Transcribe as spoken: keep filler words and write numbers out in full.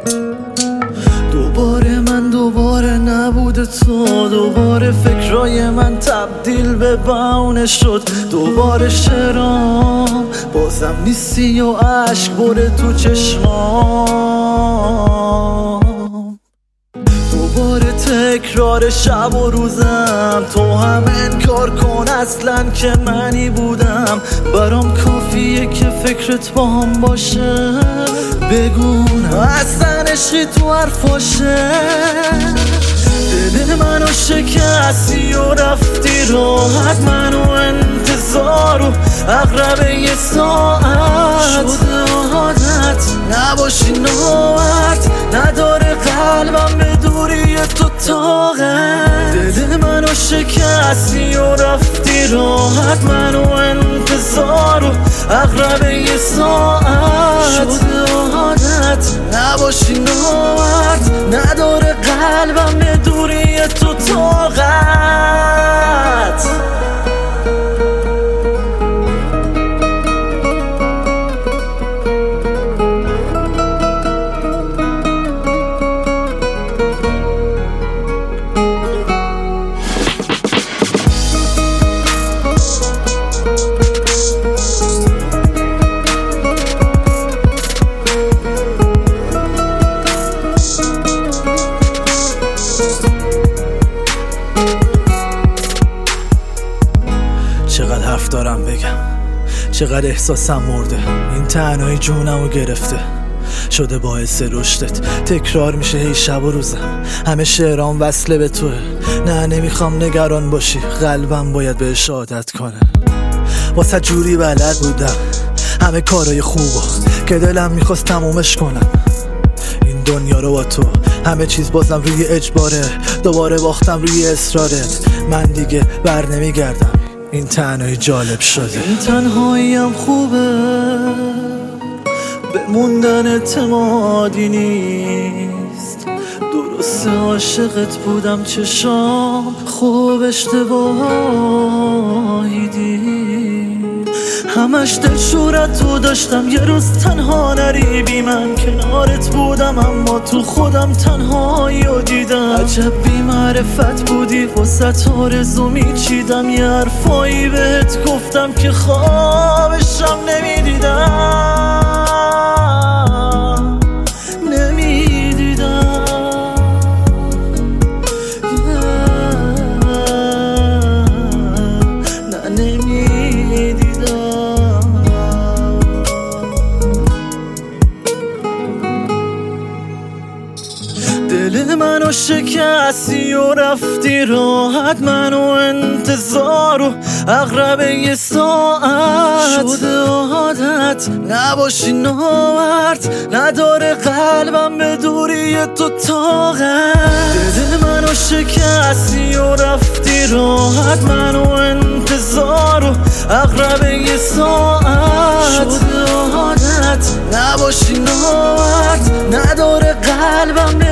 دوباره من دوباره نبوده تو، دوباره فکرای من تبدیل به بهونه شد، دوباره شعرام بازم نیستی و عشق بره تو چشمام، دوباره تکرار شب و روزم، تو هم انکار کن اصلا که منی بودم، برام کافیه که فکرت با هم باشه، بگونم اصلا عشقی تو حرفاشه، دل منو شکستی و رفتی راحت، منو انتظار و اقربه یه ساعت شده عادت، نباشی نوبت نداره قلبم به دوری تو طاقت، دل منو شکستی و رفتی راحت، منو انتظار و اقربه یه ساعت شده عادت، نباشی نوبت نداره قلبم به دوری تو طاقت. چقدر حرف دارم بگم، چقدر احساسم مرده، این تنهایی جونمو گرفته، شده باعث رشدت، تکرار میشه هی شب و روزم، همه شعرام وصله به توه، نه نمیخوام نگران باشی، قلبم باید بهش عادت کنه، واسه جوری بلد بودم همه کارای خوبو که دلم میخواست تمومش کنم، این دنیا رو با تو همه چیز بازم روی اجباره، دوباره باختم روی اصرارت، من دیگه بر نمیگردم، این تنهایی جالب شده، این تنهایی هم خوبه، به موندن اعتمادی نیست، درسته عاشقت بودم چشام خوب اشتباهی دید، همش دلشورت تو داشتم یه روز تنها نری بی من، کنارت بودم اما تو خودم تنهایی رو دیدم، عجب بی معرفت بودی واسه آرزو میچیدم، یه حرفایی بهت گفتم که خوابشم نمیدیدم نمیدیدم نه نمیدیدم، دل منو شکستی و رفتی راحت، منو انتظار و اقربه یه ساعت شده عادت، نباشی نامرد نداره قلبم به دوری تو طاقت، دل منو شکستی و رفتی راحت، منو انتظار و اقربه یه ساعت شده عادت، نباشی نامرد نداره قلبم